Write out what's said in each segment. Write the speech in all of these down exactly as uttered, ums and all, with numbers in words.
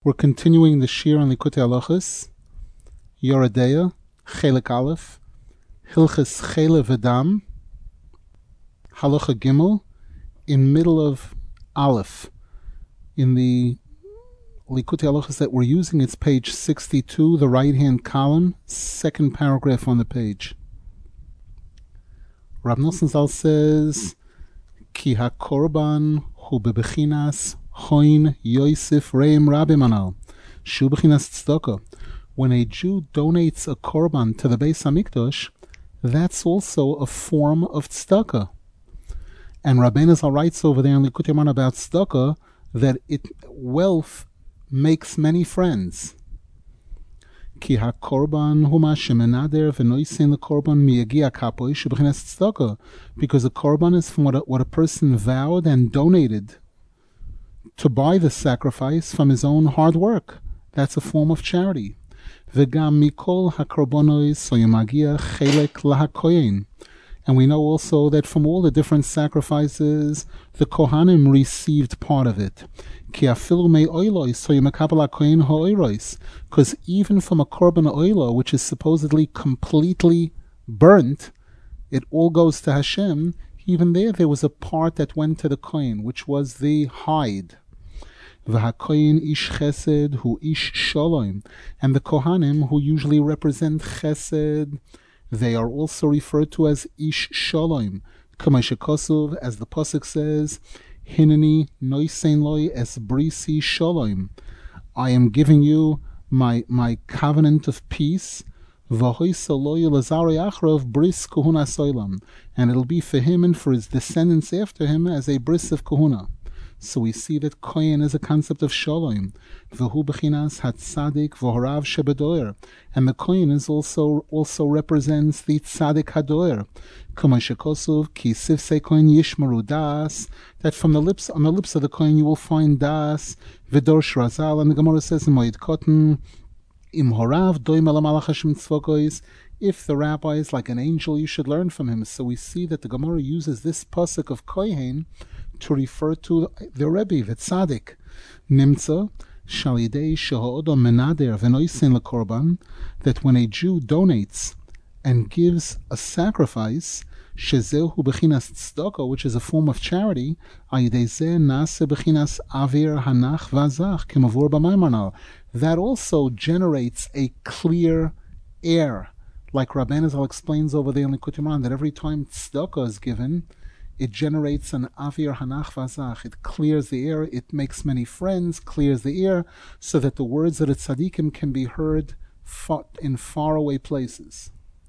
We're continuing the Shir on Likutei Halachos, Yoredeya, Chelik Aleph, Hilchas Chele V'Dam, Halacha Gimel, in middle of Aleph. In the Likutei Halachos that we're using, it's page sixty-two, the right-hand column, second paragraph on the page. Rav Nosson Zal says, Ki HaKorban hu bebechinas Hoin Yosef Reim Rabbi Manal Shu Bechinas Tzedakah. When a Jew donates a korban to the Beis Hamikdash, that's also a form of tzedakah. And Rabbeinu Zal writes over there in Likutei Moharan about tzedakah that it wealth makes many friends. Ki hakorban huma shemenader v'noisen lekorban miyagia kapoy shu bechinas tzedakah, because a korban is from what a, what a person vowed and donated to buy the sacrifice from his own hard work. That's a form of charity. V'gam mikol hakorbanos soyamagia chelek lahakoyin. And we know also that from all the different sacrifices, the Kohanim received part of it. Ki afilu me oilos soyamakabel hakoyin ha'oiros. Because even from a korban oilo, which is supposedly completely burnt, it all goes to Hashem. Even there, there was a part that went to the kohen, which was the hide. V'hakoyin ish chesed hu ish shalom. And the Kohanim, who usually represent chesed, they are also referred to as ish shalom. K'may shekasuv, as the pasuk says, Hineni noisen loy es brisi shalom. I am giving you my my covenant of peace. V'hoisa loy lazarei achrov bris kuhuna soilam. And it'll be for him and for his descendants after him as a bris of kuhuna. So we see that kohen is a concept of shalom. V'hu bechinas hatzadik v'horav shebedoer. And the kohen is also also represents the tzadik hadoer. K'may shekosuv ki sivsei kohen yishmaru das. That from the lips on the lips of the kohen you will find das. V'dor shrazal. And the Gemara says in Moed Katan, Im horav doim alamalach Hashem tzvokos. If the rabbi is like an angel, you should learn from him. So we see that the Gemara uses this pasuk of kohen to refer to the Rebbe, the Tzaddik. Nimtza, shalidei sheho'odom menader v'noisen lekorban, that when a Jew donates and gives a sacrifice, shezehu bechinas tzedakah, which is a form of charity, ayidei zeh nase bechinas avir hanach vazach k'mavur b'maimarnal. That also generates a clear air, like Rabbeinu Zal explains over there in Likutei Moharan, that every time tzedakah is given, it generates an avir hanach vazach. It clears the air, it makes many friends, clears the air, so that the words of the tzaddikim can be heard far, in faraway places.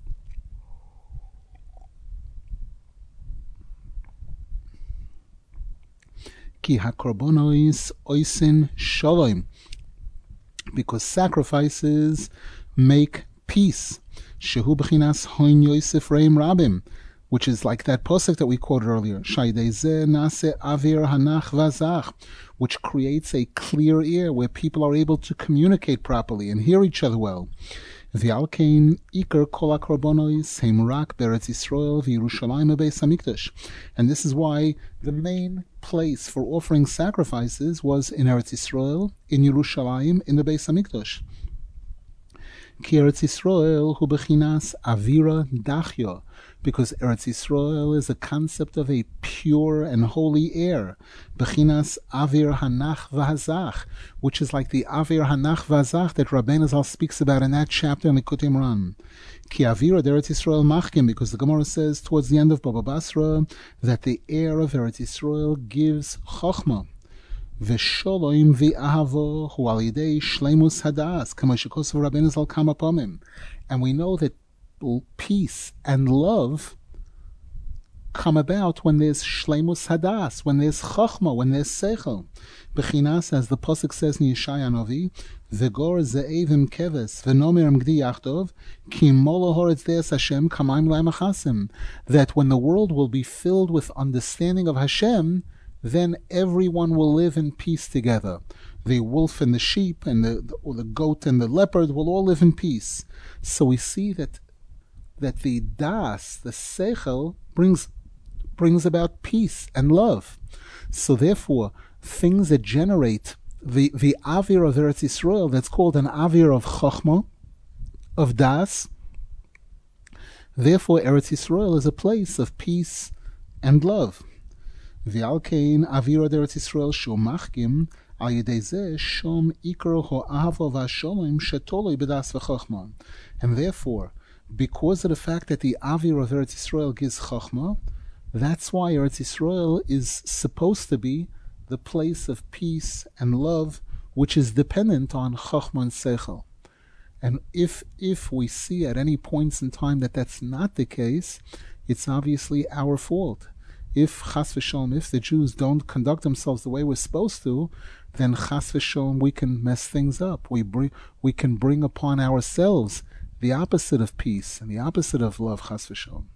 Ki hakorbonos oisin shalom. Because sacrifices make peace. Shehu b'chinas hoin Yosef reim rabim, which is like that posuk that we quoted earlier, Shaydei zeh nase avir hanach vazach, which creates a clear air where people are able to communicate properly and hear each other well. V'alkein iker kol hakorbonos heim rak beretz Yisrael v'Yerushalayim beis Hamikdash. And this is why the main place for offering sacrifices was in Eretz Yisrael, in Yerushalayim, in the Beis Hamikdash. Ki Eretz Yisrael hu bechinas avira dachya, because Eretz Yisrael is a concept of a pure and holy air, bechinas avir hanach v'hazach, which is like the avir hanach v'hazach that Rabbeinu Zal speaks about in that chapter in Likutei Moharan. Ki avira Eretz Yisrael machkim, because the Gemara says towards the end of Baba Basra that the air of Eretz Yisrael gives chokhmah. V'sholom v'ahavo hu al yidei shleimus hadas, k'may shekosov Rabbeinu Zal kama pamim. And we know that peace and love come about when there's shleimus hadas, when there's chokhmah, when there's seichel. Bechinas, as the pasuk says in Yeshaya Novi, v'gor ze'evim keves v'nomer mgdi yachtov ki molo horetz de'es Hashem kamaim la'emachasim. That when the world will be filled with understanding of Hashem, then everyone will live in peace together. The wolf and the sheep and the, or the goat and the leopard will all live in peace. So we see that that the das, the seichel, brings brings about peace and love. So therefore, things that generate the, the Avir of Eretz Yisrael that's called an Avir of Chochmah, of Das. Therefore, Eretz Yisrael is a place of peace and love. V'alkein Avir of Eretz Yisrael shu machkim al yedei zeh shom ikar ho'ahava v'asholem shetoloi b'das v'chochmah. And therefore, because of the fact that the Avir of Eretz Yisrael gives Chochmah, that's why Eretz Yisrael is supposed to be the place of peace and love, which is dependent on Chochmah and Seichel. And if if we see at any points in time that that's not the case, it's obviously our fault. If Chas v'Shalom, if the Jews don't conduct themselves the way we're supposed to, then Chas v'Shalom, we can mess things up. We bring, we can bring upon ourselves the opposite of peace and the opposite of love, Chas v'Shalom.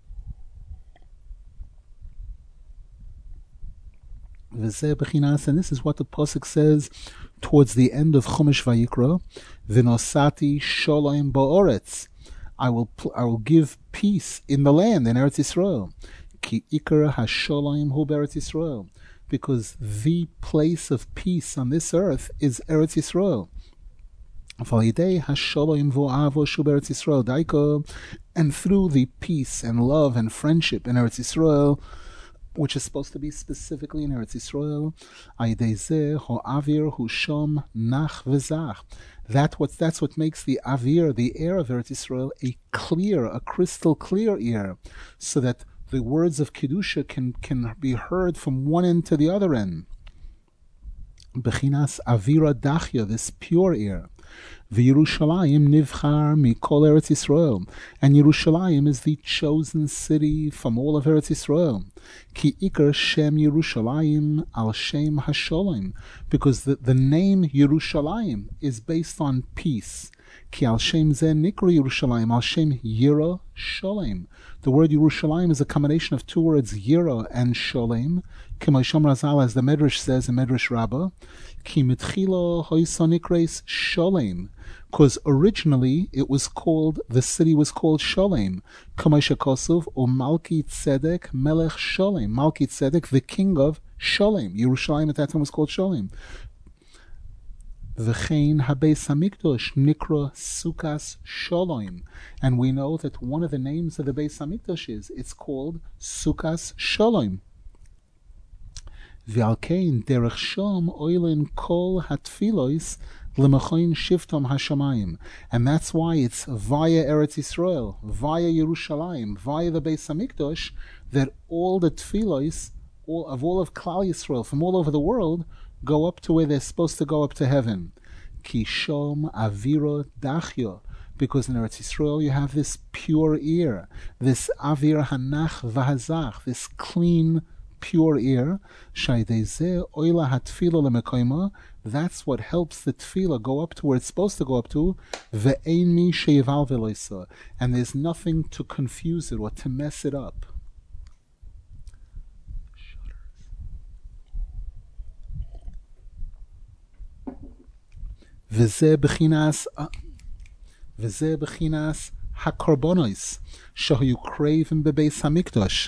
And this is what the Pasuk says towards the end of Chumash Vayikra, V'nosati sholem ba'oretz. I will pl- I will give peace in the land, in Eretz Yisrael. Ki ikar hasholem hu be'Eretz Yisrael. Because the place of peace on this earth is Eretz Yisrael. And through the peace and love and friendship in Eretz Yisrael, which is supposed to be specifically in Eretz Yisrael, That what that's what makes the avir, the air of Eretz Yisrael, a clear, a crystal clear air, so that the words of Kedusha can can be heard from one end to the other end. Bechinas avira dachya, this pure air. V'Yerushalayim nivchar mikol Eretz Yisrael, and Yerushalayim is the chosen city from all of Eretz Yisrael. Ki ikar shem Yerushalayim al shem hasholem, because the, the name Yerushalayim is based on peace. Ki al shem zeh nikra Yerushalayim al shem yira sholem. The word Yerushalayim is a combination of two words, yira and sholem. K'may Shom Razal, as the Medrash says in Medrash Rabbah, Ki mitchila hoysa nikres sholem. Because originally it was called, the city was called Sholem. K'may shekosov o Malki Tzedek Melech Sholem. Malki Tzedek, the king of Sholem. Yerushalayim at that time was called Sholem. V'chein habeis hamikdash nikra Sukas Sholem. And we know that one of the names of the Beis Hamikdash is, it's called Sukas Sholem. V'alkein derech shom oilin kol hatfilos l'mechoin shiftom hashamayim, and that's why it's via Eretz Yisrael, via Yerushalayim, via the Beis Hamikdash, that all the tfilos, all of all of Klal Yisrael from all over the world, go up to where they're supposed to go, up to heaven. Ki shom avira dachya, because in Eretz Yisrael you have this pure air, this avir hanach v'hazach, this clean, pure air. That's what helps the tefillah go up to where it's supposed to go up to. And there's nothing to confuse it or to mess it up. V'zeh b'chinas v'zeh b'chinas hakorbonos shehayu kreiven bebeis hamikdash.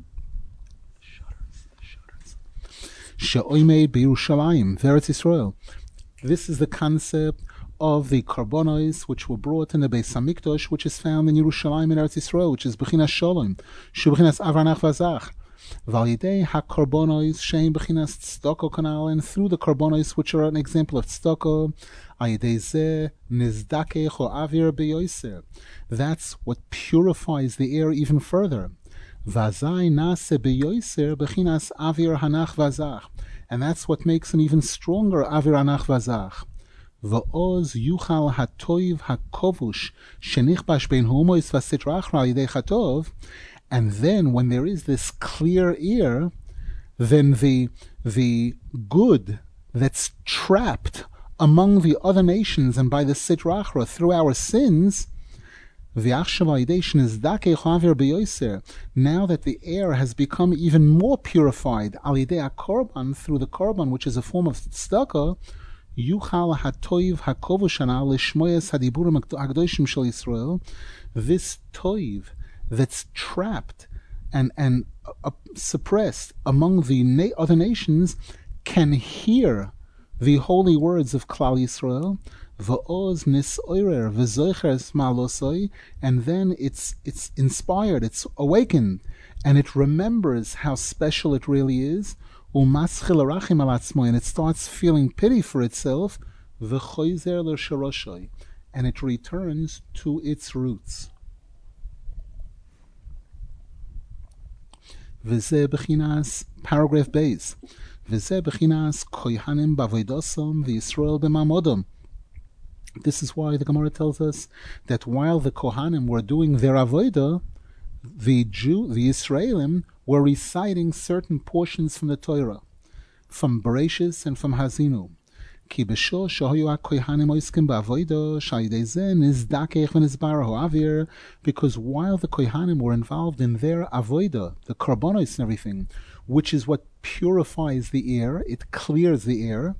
She'oimed b'Yerushalayim, Eretz Yisrael. This is the concept of the karbonos which were brought in the Beis Hamikdash, which is found in Yerushalayim and Eretz Yisrael, which is b'chinas sholem, she'b'chinas avanach v'azach. V'alidei ha-karbonos she'im b'chinas tzedakah kanal, and through the karbonos which are an example of tzedakah, ayidei zeh nizdakeh ho'avir b'yoser. That's what purifies the air even further. Vazai nase beyoser bechinas avir hanach vazach, and that's what makes an even stronger avir hanach vazach. Va'oz yuchal hatoiv hakovush shenichbash bein homois v'sitrachra yidei chatov, and then when there is this clear air, then the the good that's trapped among the other nations and by the sitrachra through our sins. Now that the air has become even more purified, through the korban, which is a form of tzedakah, this toiv that's trapped and and uh, suppressed among the na- other nations can hear the holy words of Klal Yisrael, v'oz nisoirer v'zoicher malosoi, and then it's it's inspired, it's awakened, and it remembers how special it really is, umaschil arachim al atzmoi, and it starts feeling pity for itself, v'choizer l'sharoshoi, and it returns to its roots. V'zeh b'chinas, paragraph base, v'zeh b'chinas kohanim b'avodosom v'Yisrael b'mamodom. This is why the Gemara tells us that while the Kohanim were doing their avodah, the Jew, the Israelim, were reciting certain portions from the Torah, from Bereshis and from Hazinu. Ki b'sho shehoyu ha-kohanim oiskim b'avodah sha'idei zeh nizdakech v'nizbarahu avir, because while the Kohanim were involved in their avodah, the karbonos and everything, which is what purifies the air, it clears the air.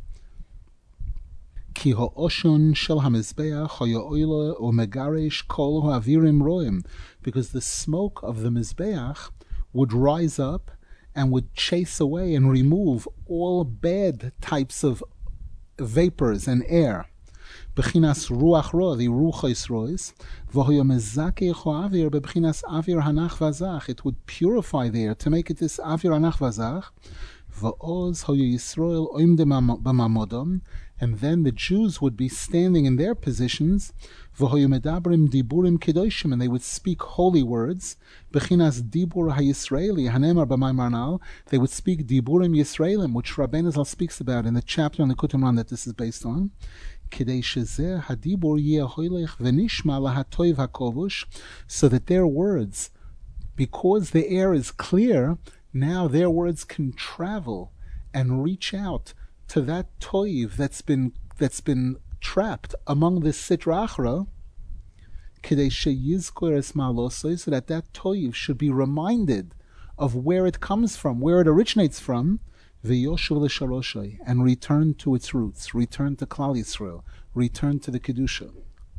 Ki ha'oshon shel hamizbeach ha'yo'ila u'megaresh kol ha'avirim roim, because the smoke of the mizbeach would rise up and would chase away and remove all bad types of vapors and air. Bechinas ruach ro, the ruchos rois, v'hoyo mezakech ha'avir bechinas avir hanach vazach. It would purify the air to make it this avir hanach vazach. V'oz hoyo Yisrael oimdem b'mamodom, and then the Jews would be standing in their positions, v'hoyu medabrim diburim kedoshim, and they would speak holy words. Bechinas dibur ha'Yisraeli hanemar b'maymarnal, they would speak diburim Yisraelim, which Rabbeinu Zal speaks about in the chapter on the Kutumran that this is based on. Kedei shezeh hadibur yeh hoylech v'nishma lahatoiv hakovush, so that their words, because the air is clear, now their words can travel and reach out to that toiv that's been that's been trapped among the sitra achra, kedei sheyizkor es malosoi, so that that toiv should be reminded of where it comes from, where it originates from, v'yoshuv l'sharoshai, and return to its roots, return to Klal Yisrael, return to the kedusha.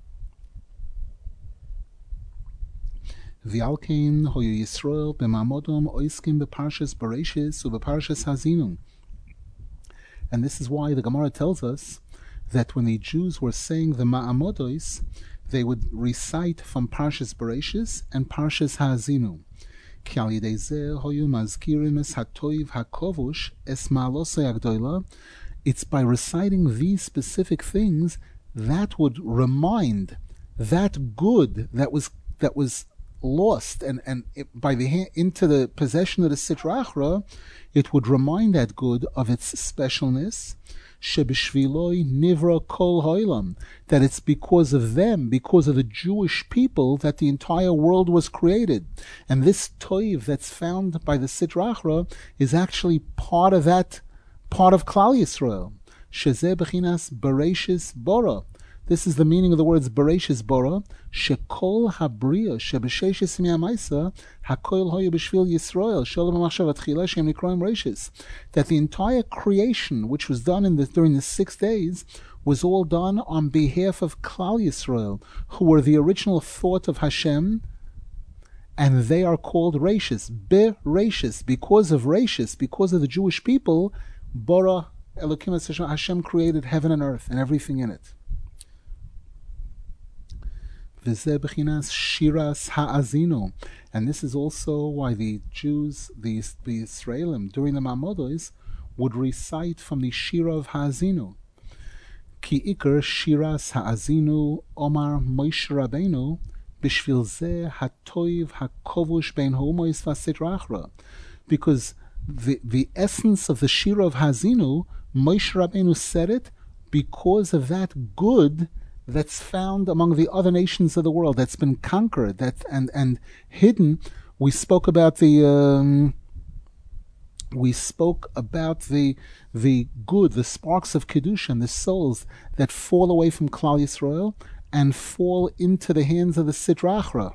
V'alkein hoyu Yisrael b'mamodom oiskim b'parshas Bereshis u'b'parshas Hazinu. And this is why the Gemara tells us that when the Jews were saying the Ma'amodos, they would recite from Parshas Bereshis and Parshas Ha'azinu. Ki al yedei zeh hoyu mazkirim es hatoiv hakovush es ma'alosei agdoila. It's by reciting these specific things that would remind that good that was that was lost and and it, by the hand, into the possession of the Sitra Achra, it would remind that good of its specialness. Shebishviloi nivra kol ha'olam, that it's because of them, because of the Jewish people, that the entire world was created. And this toiv that's found by the Sitra Achra is actually part of that, part of Klal Yisrael. Shezeh bechinas bereshis bora. This is the meaning of the words Bereshis Bora. Shekol habriya shebesheshes miyamaisa hakoil hoyu b'shvil Yisrael shalom machshav atchila shem nikroim Bereshis. That the entire creation, which was done in the, during the six days, was all done on behalf of Klal Yisrael, who were the original thought of Hashem, and they are called Rashis. Be Rashis, because of Rashis, because of the Jewish people, Bora Elokim Hashem created heaven and earth and everything in it. V'zeh b'chinas shiras ha'azinu, and this is also why the Jews, the, the Israelim, during the Ma'amodos, would recite from the Shira of Ha'azinu. Ki ikar shiras ha'azinu omar Moshe Rabbeinu b'shvil zeh ha'toiv ha'kovush bein ha'umois v'asitra achra, because the the essence of the Shira of Ha'azinu, Moshe Rabbeinu said it because of that good that's found among the other nations of the world, that's been conquered, that and and hidden. We spoke about the um, we spoke about the the good, the sparks of kedusha, the souls that fall away from Klal Yisrael and fall into the hands of the Sitra Achra.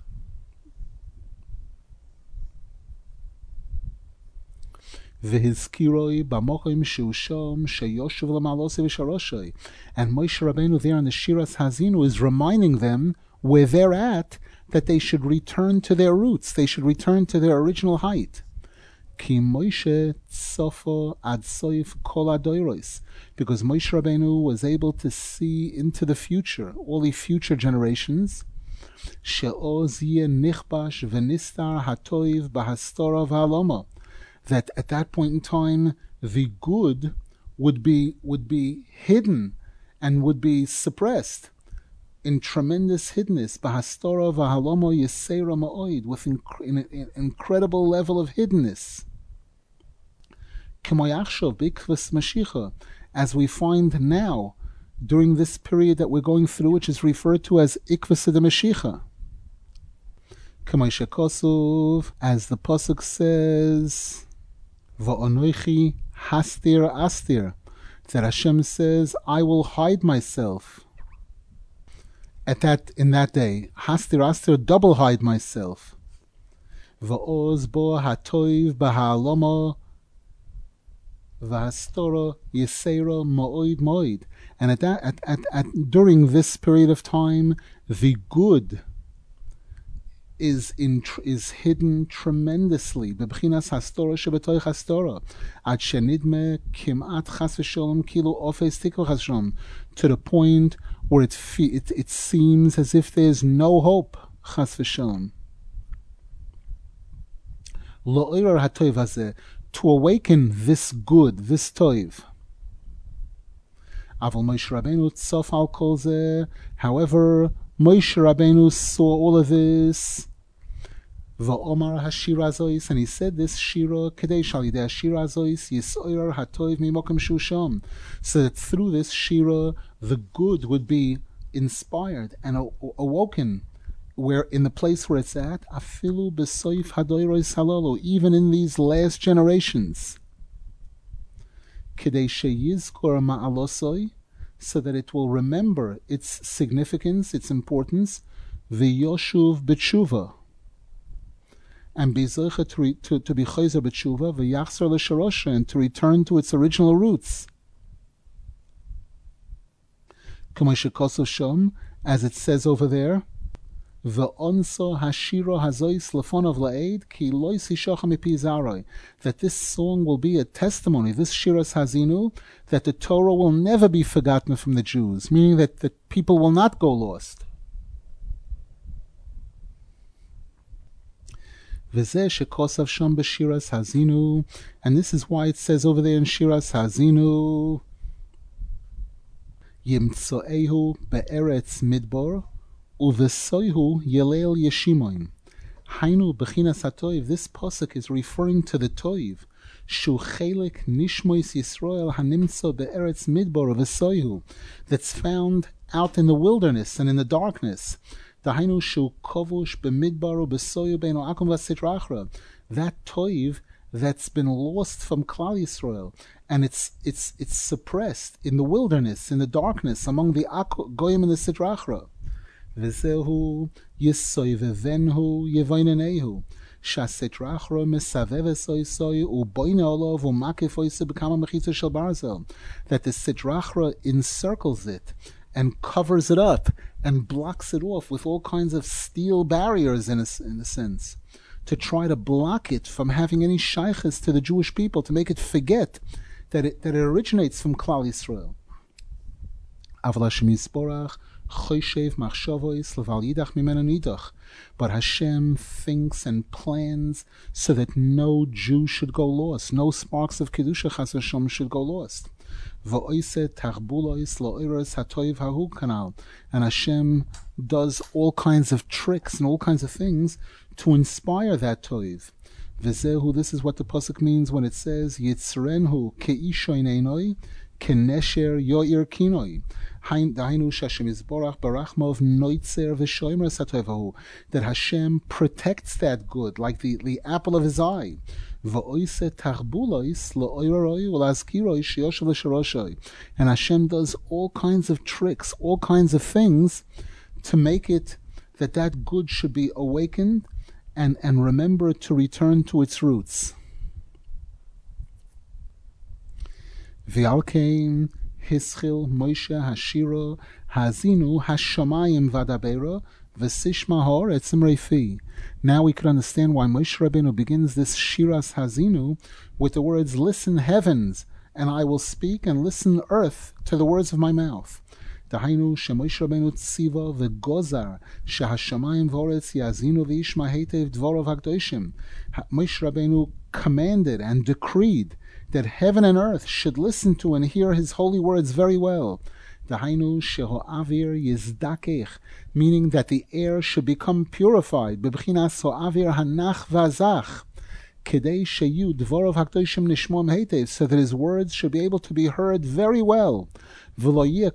V'hizkiroi b'mochim she'usham she'yoshev l'malosei v'sharoshei. And Moshe Rabbeinu there in the Shiras Hazinu is reminding them where they're at, that they should return to their roots, they should return to their original height. Ki Moshe tzofa ad soif kol adoros, because Moshe Rabbeinu was able to see into the future, all the future generations. She'oz yeh nichbash v'nistar hatoiv b'hastora v'haloma, that at that point in time the good would be would be hidden and would be suppressed in tremendous hiddenness, b'hastora v'haloma yisera ma'oid, with inc- in an incredible level of hiddenness. K'moyachshov b'ikvas Mashiach, as we find now during this period that we're going through, which is referred to as Ikvas de Mashiach. K'moy shekosov, as the pasuk says, va'onoichi hastir astir, that Hashem says, I will hide myself. At that, in that day, hastir astir, double hide myself. Va'oz bo hatoiv b'ha'aloma v'hastora yisera ma'oid ma'oid. And at that, at, at, at during this period of time, the good is in is hidden tremendously. Bebchinas hastora shebetoich hastora, ad shenidme kimat chas v'sholom kilu ofes tikva chas v'sholom, to the point where it, it it seems as if there's no hope chas v'sholom. Lo'orer hatoiv hazeh, to awaken this good, this toiv. Aval Moshe Rabbeinu tzof al kol zeh. However, Moshe Rabbeinu saw all of this. Va'omar hashira zois, and he said this shira kedei shal yidei hashira zois yisoyer hatoiv mimokim shusham, so that through this shira the good would be inspired and awoken, where in the place where it's at, afilu besoif hadoiros halolo, even in these last generations. Kedei sheyizkor ma'alosoi, so that it will remember its significance, its importance, v'yoshuv b'tshuva, and be zoche to, to, to be chayzer b'tshuva, v'yachzor l'sharosha, and to return to its original roots. K'moshe kosov shom, as it says over there, V'onso hashiro hazois lefonov la'ed ki lois hishocha mipi zaroi, that this song will be a testimony, this shiras hazinu, that the Torah will never be forgotten from the Jews, meaning that the people will not go lost. V'zeh shekosav sham b'shiras hazinu, and this is why it says over there in shiras hazinu, yimtsoehu be'eretz midbor, Uvesoihu Yelel Yeshimoim. Hainu Bechinas HaToiv. This pasuk is referring to the Toiv. Shu Chelik Nishmois Yisrael Hanimtso Be'eretz Midbar Uvesoihu. That's found out in the wilderness and in the darkness. Dahainu Shu Kovush Be'midbar Uvesoihu Beino Akum V'Sitrachra. That Toiv that's been lost from Klal Yisrael, and it's it's it's suppressed in the wilderness, in the darkness, among the Goyim and the Sitrachra. V'zehu yisoyvevenhu yevoinenehu shasetrachro mesaveve soisoy uboine olov umakefoise bekama mechitza shel barzel, that the sitrachra encircles it and covers it up and blocks it off with all kinds of steel barriers, in a, in a sense, to try to block it from having any shaykhs to the Jewish people, to make it forget that it, that it originates from Klal Yisrael. Aval Hashem Yisborach Choshev machshavois leval yidach mimenu nidach, but Hashem thinks and plans so that no Jew should go lost, no sparks of kedusha chas v'shalom should go lost. V'oise tachbulois lo'iros hatoiv hahu kanal, and Hashem does all kinds of tricks and all kinds of things to inspire that toiv. V'zehu, this is what the pasuk means when it says yitzrenhu ke'ishoin einoi kenesher yoir kinoi. That Hashem protects that good like the, the apple of his eye. And Hashem does all kinds of tricks, all kinds of things to make it that that good should be awakened and, and remember to return to its roots. Hischil Moshe Hashiro Hazinu Hashamayim Vadabera V'sishma ha'aretz imrei fi. Now we can understand why Moshe Rabbeinu begins this Shiras Hazinu with the words, listen heavens, and I will speak, and listen earth to the words of my mouth. Dahainu sheMoshe Rabbeinu tziva v'gozar shehashamayim v'oretz yazinu v'yishma heitev dvorov ha'kdoshim. Moshe Rabbeinu commanded and decreed that heaven and earth should listen to and hear his holy words very well. Dahainu sheho'avir yizdakech, meaning that the air should become purified. Bebchinas ho'avir hanach v'azach, kedei sheyu dvorov ha'kdoshim nishmom heitev, so that his words should be able to be heard very well. And the,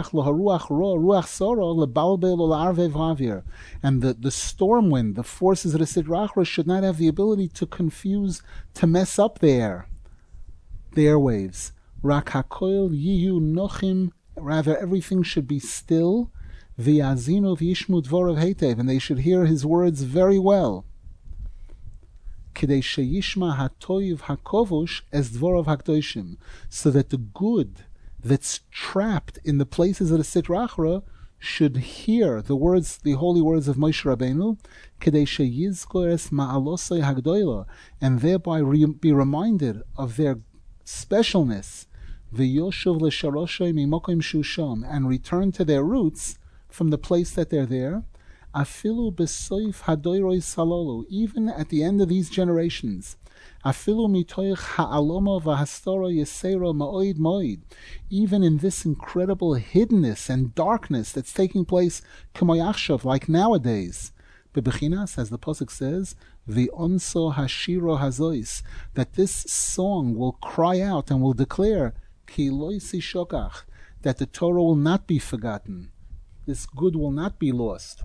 the storm wind, the forces of the Sidra Achra should not have the ability to confuse, to mess up the air, the airwaves. Rak hakoil yiyu nochim, rather everything should be still. V'yazinu v'yishmu dvorav heitev, and they should hear his words very well. Kedei sheyishma hatoiv hakovush es dvorav hakdoshim, so that the good that's trapped in the places of the Sitra Achra should hear the words, the holy words of Moshe Rabbeinu, kedei sheyizkor es ma'alosei hagdoila, and thereby re- be reminded of their specialness, v'yoshuv l'sharoshei mimokim shusham, and return to their roots from the place that they're there. Afilu b'soif hadoiroi salolu, even at the end of these generations. Afilu mitoich ha'aloma v'hastora yesera ma'oid moid, even in this incredible hiddenness and darkness that's taking place k'moyachshav, like nowadays. Bebechinas, as the pasuk says, v'onso hashiro hazois, that this song will cry out and will declare ki loisi shokach, that the Torah will not be forgotten, this good will not be lost.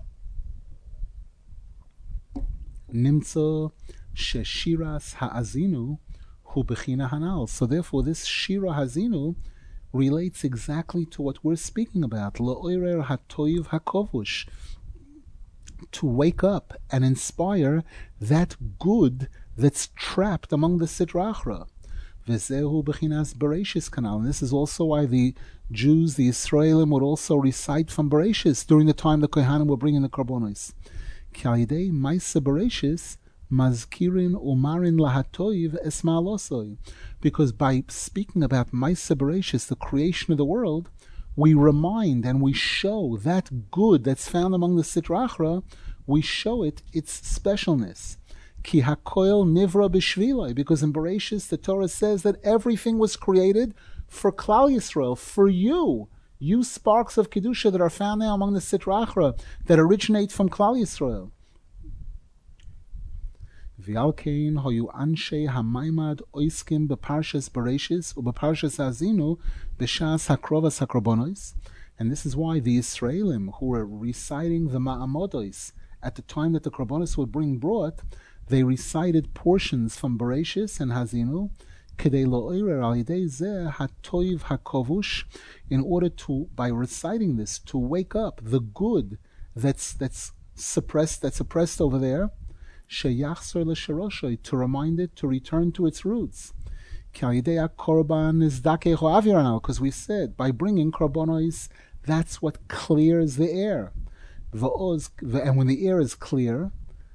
Nimtzo sheshiras ha'azinu hu bechina hanal. So therefore, this shira hazinu relates exactly to what we're speaking about. La'oirer hatoiv hakovush, to wake up and inspire that good that's trapped among the Sitra Achra. V'zehu bechinas Bereshis kanal. And this is also why the Jews, the Israelim, would also recite from Bereshis during the time the Kohanim were bringing the Karbonos. Ki al-yedei ma'aseh Bereshis mazkirin umarin lahatoiv es ma'alosoi. Because by speaking about Ma'aseh Bereshis, the creation of the world, we remind and we show that good that's found among the Sitra Achra, we show it its specialness. Ki hakoil nivra b'shviloi, because in Bereshis the Torah says that everything was created for Klal Yisrael, for you. You sparks of Kedusha that are found now among the Sitra Achra, that originate from Klal Yisrael. V'alkein hoyu anshe hamaimad oiskim beparshas Bereshis ubeparshas Azinu b'shas hakrovas hakrabonos. And this is why the Israelim who were reciting the Ma'amodos at the time that the Karbonos would bring brought, they recited portions from Bereshis and Hazinu, kedei lo'orer al yidei zeh hatoiv hakovush, in order to, by reciting this, to wake up the good that's that's suppressed, that's suppressed over there, sheyachzor l'sharoshay, to remind it to return to its roots. Korban is because we said by bringing korbanos, that's what clears the air. And when the air is clear,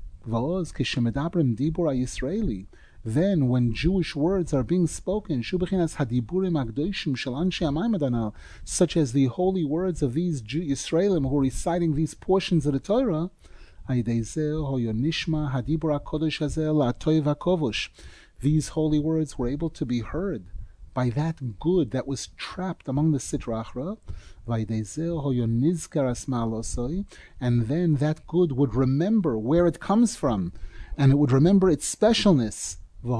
then when Jewish words are being spoken, such as the holy words of these Jew- Israelim who are reciting these portions of the Torah, these holy words were able to be heard by that good that was trapped among the Sitra Achra, and then that good would remember where it comes from, and it would remember its specialness,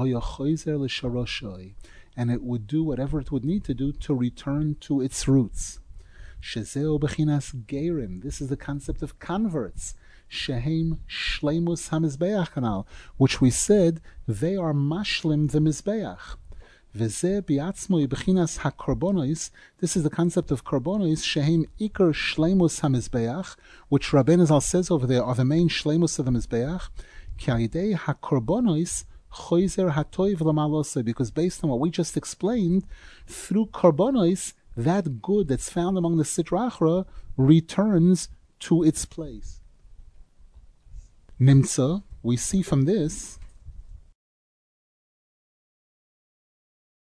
and it would do whatever it would need to do to return to its roots. This is the concept of converts. Shehem Shleimus HaMizbeach Kanal, which we said they are Mashlim the Mizbeach. V'zeh bi'atzmo bechinas hakorbonos. This is the concept of korbonos. Shehem Iker Shleimus HaMizbeach, which Rabbeinu Zal says over there are the main Shleimus of the Mizbeach. Ki al-yidei hakorbonos choizer hatoiv l'malose, because based on what we just explained, through korbonos, that good that's found among the Sitra Achra returns to its place. Nimtza, we see from this